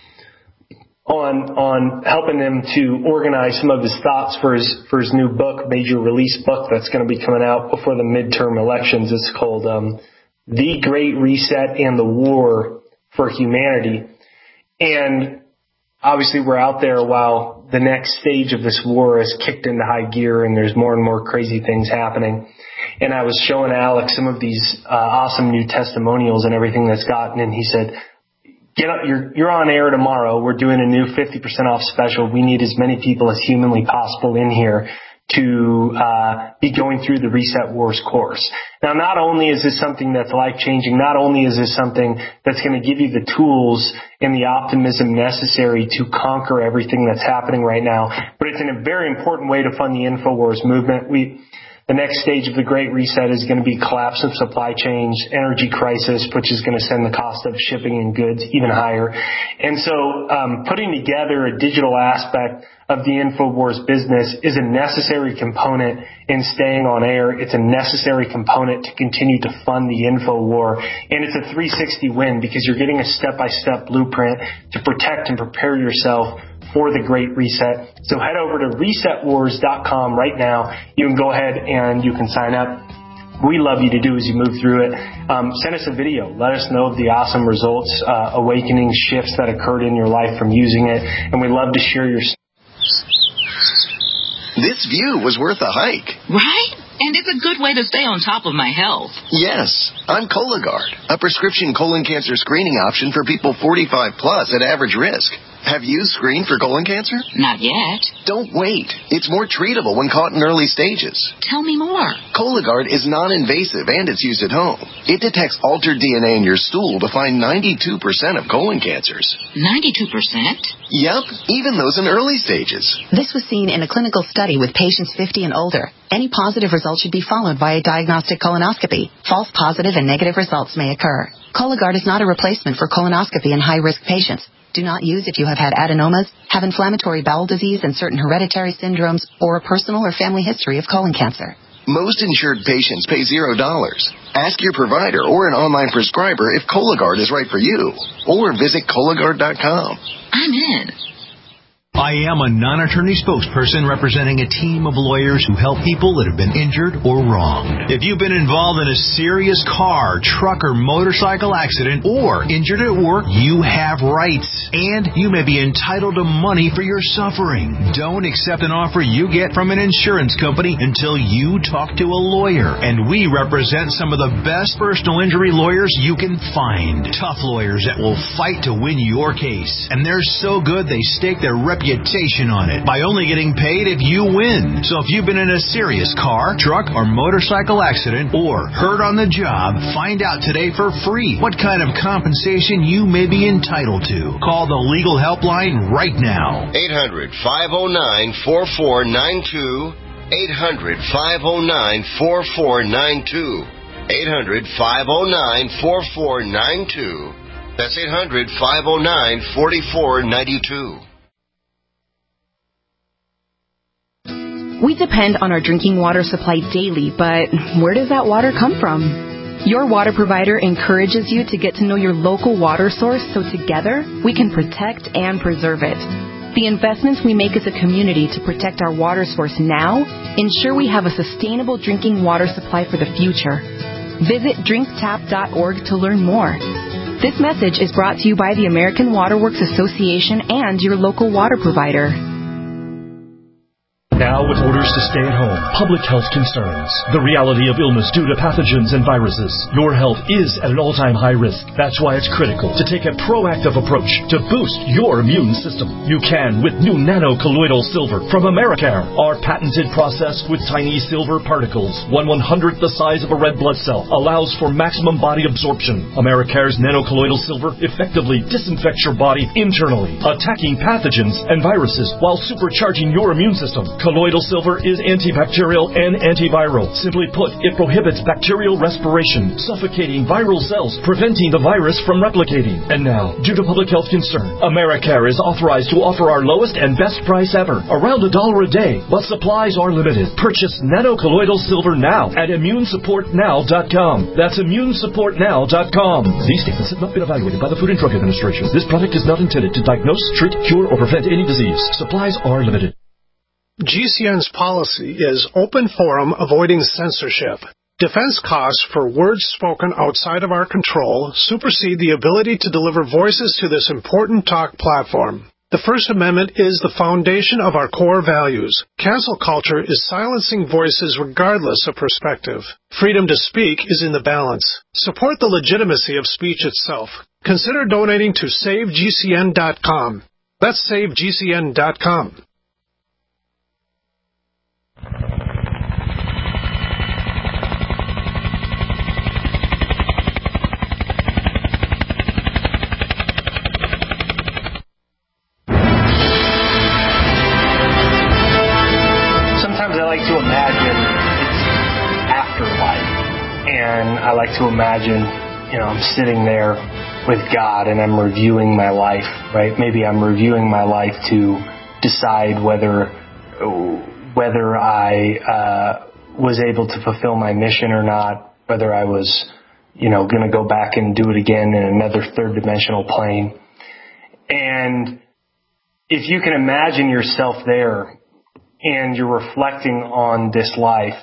Speaker 2: on helping him to organize some of his thoughts for his new book, major release book that's going to be coming out before the midterm elections. It's called The Great Reset and the War for Humanity. And obviously we're out there while the next stage of this war is kicked into high gear and there's more and more crazy things happening. And I was showing Alex some of these awesome new testimonials and everything that's gotten, and he said, get up, you're on air tomorrow. We're doing a new 50% off special. We need as many people as humanly possible in here to be going through the Reset Wars course. Now, not only is this something that's life-changing, not only is this something that's going to give you the tools and the optimism necessary to conquer everything that's happening right now, but it's in a very important way to fund the InfoWars movement. The next stage of the Great Reset is going to be collapse of supply chains, energy crisis, which is going to send the cost of shipping and goods even higher. And so putting together a digital aspect of the InfoWars business is a necessary component in staying on air. It's a necessary component to continue to fund the InfoWar. And it's a 360 win because you're getting a step-by-step blueprint to protect and prepare yourself for the Great Reset. So head over to resetwars.com right now. You can go ahead and you can sign up. We love you to do as you move through it. Send us a video. Let us know of the awesome results, awakening shifts that occurred in your life from using it. And we love to share your story.
Speaker 1: This view was worth a hike. Right? And it's a good way to stay on top of my health. Yes. I'm Cologuard, a prescription colon cancer screening option for people 45 plus at average risk.
Speaker 3: Have you screened for colon cancer?
Speaker 1: Not yet.
Speaker 3: Don't wait. It's more treatable when caught in early stages.
Speaker 1: Tell me more.
Speaker 3: Cologuard is non-invasive and it's used at home. It detects altered DNA in your stool to find 92% of colon cancers.
Speaker 1: 92%?
Speaker 3: Yep, even those in early stages.
Speaker 4: This was seen in a clinical study with patients 50 and older. Any positive result should be followed by a diagnostic colonoscopy. False positive and negative results may occur. Cologuard is not a replacement for colonoscopy in high-risk patients. Do not use if you have had adenomas, have inflammatory bowel disease and certain hereditary syndromes, or a personal or family history of colon cancer.
Speaker 3: Most insured patients pay $0. Ask your provider or an online prescriber if Cologuard is right for you, or visit Cologuard.com.
Speaker 1: I'm in.
Speaker 18: I am a non-attorney spokesperson representing a team of lawyers who help people that have been injured or wronged. If you've been involved in a serious car, truck, or motorcycle accident or injured at work, you have rights, and you may be entitled to money for your suffering. Don't accept an offer you get from an insurance company until you talk to a lawyer, and we represent some of the best personal injury lawyers you can find. Tough lawyers that will fight to win your case, and they're so good they stake their reputation on it by only getting paid if you win. So if you've been in a serious car, truck, or motorcycle accident or hurt on the job, find out today for free what kind of compensation you may be entitled to. Call the legal helpline right now.
Speaker 15: 800-509-4492. 800-509-4492. 800-509-4492. That's 800-509-4492.
Speaker 6: We depend on our drinking water supply daily, but where does that water come from? Your water provider encourages you to get to know your local water source so together we can protect and preserve it. The investments we make as a community to protect our water source now ensure we have a sustainable drinking water supply for the future. Visit drinktap.org to learn more. This message is brought to you by the American Water Works Association and your local water provider.
Speaker 7: Now with orders to stay at home, public health concerns, the reality of illness due to pathogens and viruses, your health is at an all-time high risk. That's why it's critical to take a proactive approach to boost your immune system. You can with new nano-colloidal silver from Americare. Our patented process with tiny silver particles, 1/100th the size of a red blood cell, allows for maximum body absorption. Americare's nano-colloidal silver effectively disinfects your body internally, attacking pathogens and viruses while supercharging your immune system. Colloidal silver is antibacterial and antiviral. Simply put, it prohibits bacterial respiration, suffocating viral cells, preventing the virus from replicating. And now, due to public health concern, Americare is authorized to offer our lowest and best price ever, around $1 a day, but supplies are limited. Purchase nano-colloidal silver now at ImmuneSupportNow.com. That's ImmuneSupportNow.com. These statements have not been evaluated by the Food and Drug Administration. This product is not intended to diagnose, treat, cure, or prevent any disease. Supplies are limited.
Speaker 25: GCN's policy is open forum, avoiding censorship. Defense costs for words spoken outside of our control supersede the ability to deliver voices to this important talk platform. The First Amendment is the foundation of our core values. Cancel culture is silencing voices regardless of perspective. Freedom to speak is in the balance. Support the legitimacy of speech itself. Consider donating to SaveGCN.com. That's SaveGCN.com.
Speaker 2: Sometimes I like to imagine it's afterlife, and I like to imagine, I'm sitting there with God and I'm reviewing my life, right? Maybe I'm reviewing my life to decide whether I was able to fulfill my mission or not, whether I was, going to go back and do it again in another third-dimensional plane. And if you can imagine yourself there and you're reflecting on this life,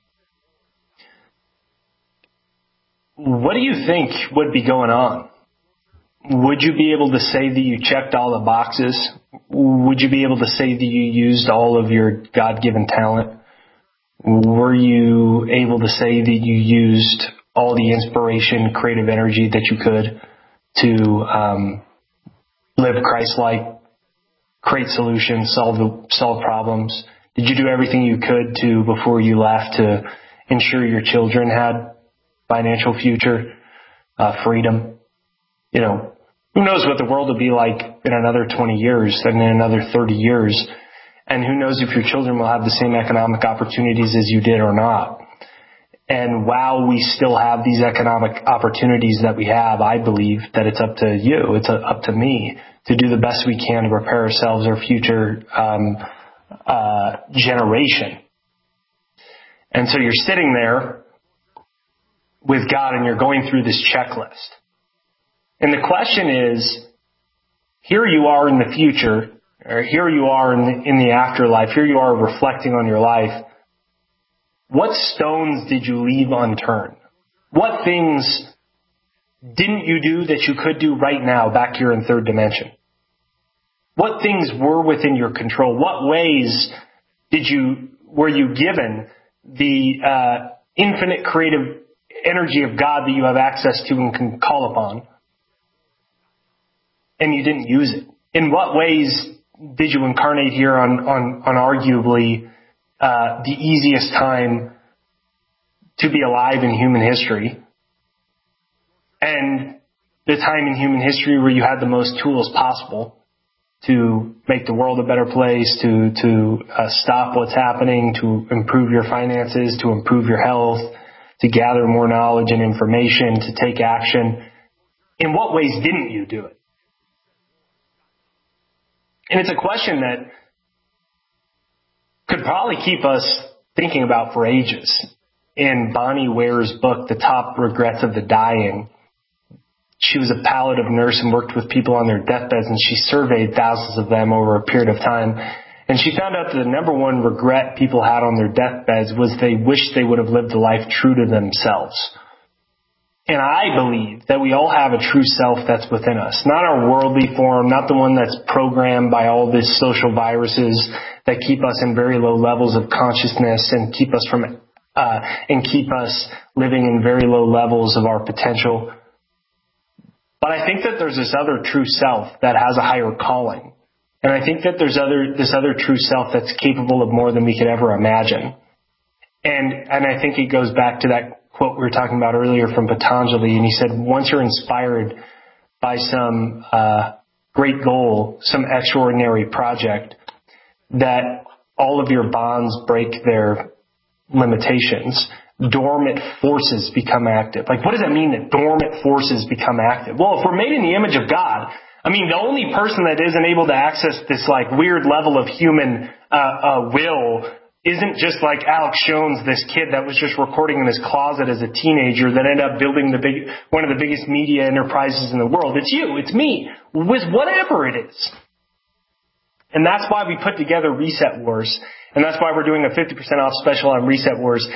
Speaker 2: what do you think would be going on? Would you be able to say that you checked all the boxes? Would you be able to say that you used all of your God-given talent? Were you able to say that you used all the inspiration, creative energy that you could to live Christ-like create solutions, solve problems? Did you do everything you could to before you left to ensure your children had financial future, freedom? You know, who knows what the world will be like in another 20 years and in another 30 years? And who knows if your children will have the same economic opportunities as you did or not? And while we still have these economic opportunities that we have, I believe that it's up to you, it's up to me to do the best we can to prepare ourselves, our future generation. And so you're sitting there with God and you're going through this checklist. And the question is, here you are in the future, or here you are in the afterlife, here you are reflecting on your life. What stones did you leave unturned? What things didn't you do that you could do right now back here in third dimension? What things were within your control? What ways were you given the infinite creative energy of God that you have access to and can call upon, and you didn't use it? In what ways did you incarnate here on arguably the easiest time to be alive in human history, and the time in human history where you had the most tools possible to make the world a better place, to stop what's happening, to improve your finances, to improve your health, to gather more knowledge and information, to take action? In what ways didn't you do it? And it's a question that could probably keep us thinking about for ages. In Bonnie Ware's book, The Top Regrets of the Dying, she was a palliative nurse and worked with people on their deathbeds, and she surveyed thousands of them over a period of time. And she found out that the number one regret people had on their deathbeds was they wished they would have lived a life true to themselves. And I believe that we all have a true self that's within us, not our worldly form, not the one that's programmed by all these social viruses that keep us in very low levels of consciousness and keep us living in very low levels of our potential. But I think that there's this other true self that has a higher calling. And I think that there's this other true self that's capable of more than we could ever imagine. And I think it goes back to that quote we were talking about earlier from Patanjali. And he said, once you're inspired by some great goal, some extraordinary project, that all of your bonds break their limitations. Dormant forces become active. Like, what does that mean that dormant forces become active? Well, if we're made in the image of God, I mean, the only person that isn't able to access this like weird level of human will isn't just like Alex Jones, this kid that was just recording in his closet as a teenager that ended up building one of the biggest media enterprises in the world. It's you, it's me, with whatever it is. And that's why we put together Reset Wars, and that's why we're doing a 50% off special on Reset Wars.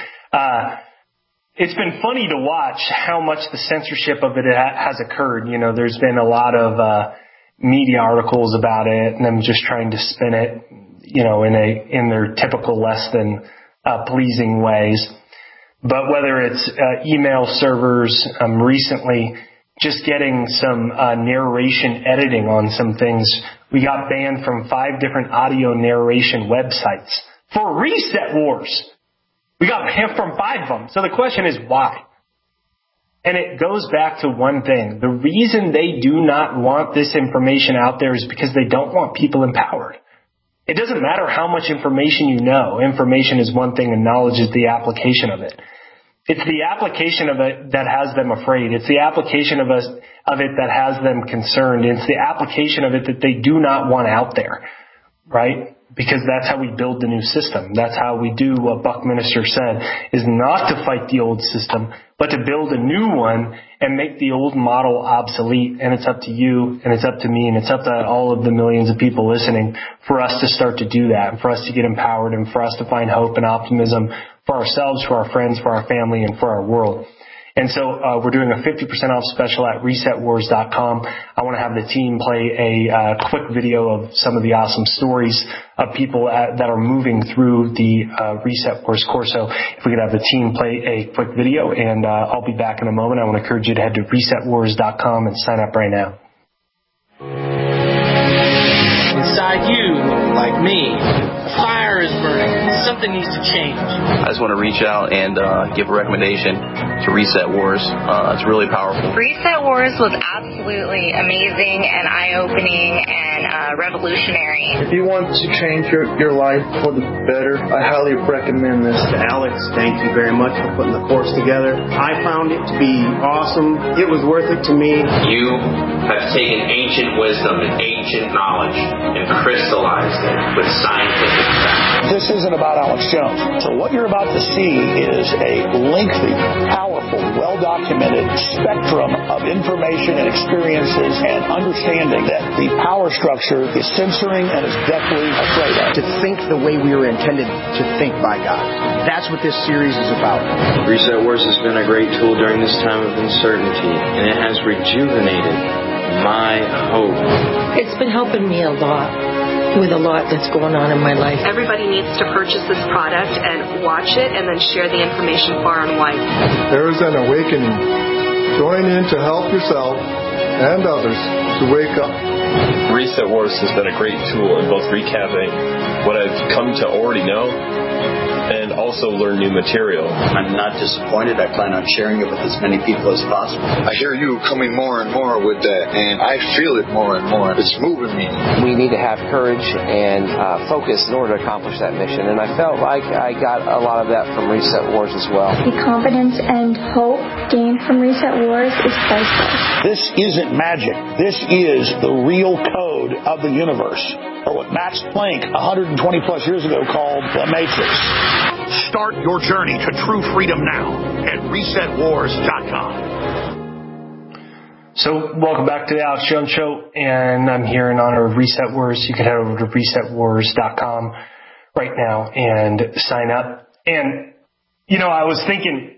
Speaker 2: It's been funny to watch how much the censorship of it has occurred. You know, there's been a lot of media articles about it, and them just trying to spin it, you know, in their typical less than pleasing ways. But whether it's email servers, recently just getting some narration editing on some things, we got banned from 5 different audio narration websites for Reset Wars. We got banned from 5 of them. So the question is why? And it goes back to one thing. The reason they do not want this information out there is because they don't want people empowered. It doesn't matter how much information you know. Information is one thing and knowledge is the application of it. It's the application of it that has them afraid. It's the application of it that has them concerned. It's the application of it that they do not want out there, right? Because that's how we build the new system. That's how we do what Buckminster said, is not to fight the old system, but to build a new one and make the old model obsolete. And it's up to you, and it's up to me, and it's up to all of the millions of people listening for us to start to do that, and for us to get empowered, and for us to find hope and optimism for ourselves, for our friends, for our family, and for our world. And so we're doing a 50% off special at resetwars.com. I want to have the team play a quick video of some of the awesome stories of people that are moving through the Reset Wars course. So if we could have the team play a quick video, and I'll be back in a moment. I want to encourage you to head to resetwars.com and sign up right now.
Speaker 8: inside you, like me, a fire is burning. Something needs to change.
Speaker 21: I just want to reach out and give a recommendation to Reset Wars. It's really powerful.
Speaker 23: Reset Wars was absolutely amazing and eye-opening and revolutionary.
Speaker 9: If you want to change your life for the better, I highly recommend this.
Speaker 10: Alex, thank you very much for putting the course together. I found it to be awesome. It was worth it to me.
Speaker 12: You have taken ancient wisdom and ancient knowledge and crystallized it with scientific facts.
Speaker 14: This isn't about Alex Jones. So what you're about to see is a lengthy, powerful, well-documented spectrum of information and experiences and understanding that the power structure is censoring and is deathly afraid of.
Speaker 10: To think the way we were intended to think by God. That's what this series is about.
Speaker 26: Reset Wars has been a great tool during this time of uncertainty, and it has rejuvenated my hope.
Speaker 27: It's been helping me a lot with a lot that's going on in my life.
Speaker 28: Everybody needs to purchase this product and watch it and then share the information far and wide.
Speaker 29: There is an awakening. Join in to help yourself and others to wake up.
Speaker 30: Reset Wars has been a great tool in both recapping what I've come to already know and also learn new material.
Speaker 31: I'm not disappointed. I plan on sharing it with as many people as possible.
Speaker 24: I hear you coming more and more with that, and I feel it more and more. It's moving me.
Speaker 32: We need to have courage and focus in order to accomplish that mission, and I felt like I got a lot of that from Reset Wars as well.
Speaker 22: The confidence and hope gained from Reset Wars is priceless.
Speaker 14: This isn't magic. This is the real code of the universe, or what Max Planck 120 plus years ago called the Matrix.
Speaker 11: Start your journey to true freedom now at resetwars.com.
Speaker 2: So, welcome back to the Alex Jones Show, and I'm here in honor of Reset Wars. You can head over to resetwars.com right now and sign up. And, I was thinking,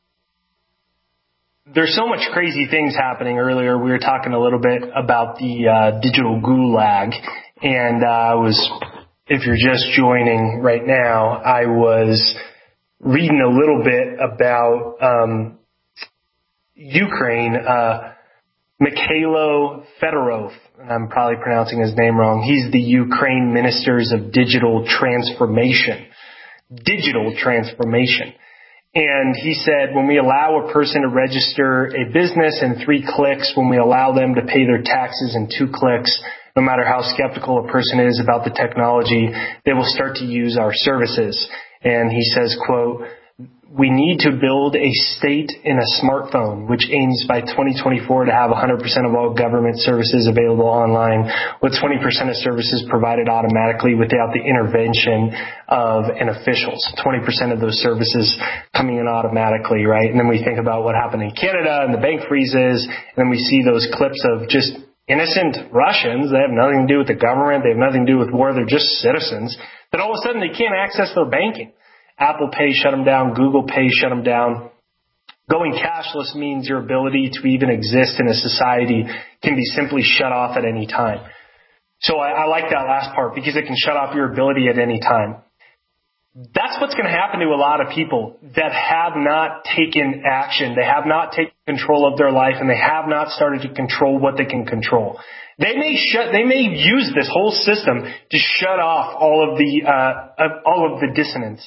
Speaker 2: there's so much crazy things happening. Earlier, we were talking a little bit about the digital gulag, and if you're just joining right now, I was reading a little bit about Ukraine. Mikhailo Fedorov, and I'm probably pronouncing his name wrong. He's the Ukraine Ministers of Digital Transformation. And he said, when we allow a person to register a business in 3 clicks, when we allow them to pay their taxes in 2 clicks, no matter how skeptical a person is about the technology, they will start to use our services. And he says, quote, we need to build a state in a smartphone, which aims by 2024 to have 100% of all government services available online, with 20% of services provided automatically without the intervention of an officials. 20% of those services coming in automatically, right? And then we think about what happened in Canada and the bank freezes, and then we see those clips of just innocent Russians. They have nothing to do with the government. They have nothing to do with war. They're just citizens. But all of a sudden they can't access their banking. Apple Pay shut them down. Google Pay shut them down. Going cashless means your ability to even exist in a society can be simply shut off at any time. So I like that last part because it can shut off your ability at any time. That's what's going to happen to a lot of people that have not taken action. They have not taken control of their life, and they have not started to control what they can control. They may use this whole system to shut off all of the dissonance.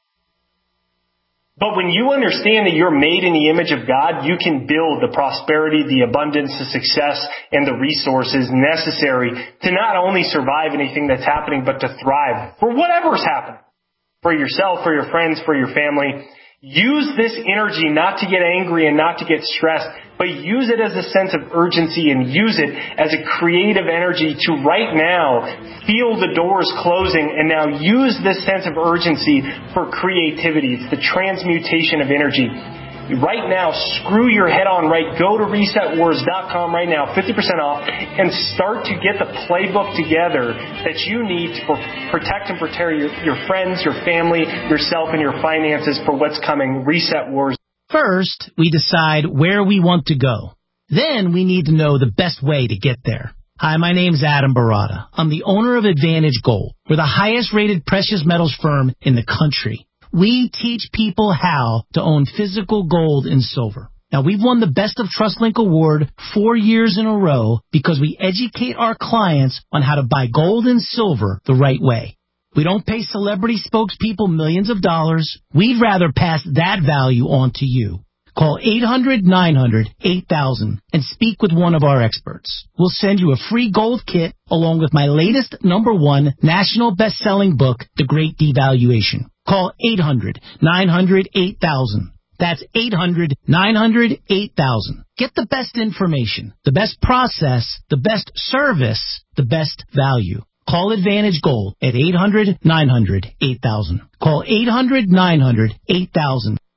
Speaker 2: But when you understand that you're made in the image of God, you can build the prosperity, the abundance, the success, and the resources necessary to not only survive anything that's happening, but to thrive for whatever's happening. For yourself, for your friends, for your family. Use this energy not to get angry and not to get stressed, but use it as a sense of urgency and use it as a creative energy to right now feel the doors closing and now use this sense of urgency for creativity. It's the transmutation of energy. Right now, screw your head on right. Go to resetwars.com right now, 50% off, and start to get the playbook together that you need to protect and protect your friends, your family, yourself, and your finances for what's coming. Reset Wars.
Speaker 33: First, we decide where we want to go. Then we need to know the best way to get there. Hi, my name's Adam Barada. I'm the owner of Advantage Gold. We're the highest rated precious metals firm in the country. We teach people how to own physical gold and silver. Now, we've won the Best of TrustLink award 4 years in a row because we educate our clients on how to buy gold and silver the right way. We don't pay celebrity spokespeople millions of dollars. We'd rather pass that value on to you. Call 800-900-8000 and speak with one of our experts. We'll send you a free gold kit along with my latest #1 national best-selling book, The Great Devaluation. Call 800-900-8000. That's 800-900-8000. Get the best information, the best process, the best service, the best value. Call Advantage Gold at 800-900-8000. Call 800-900-8000.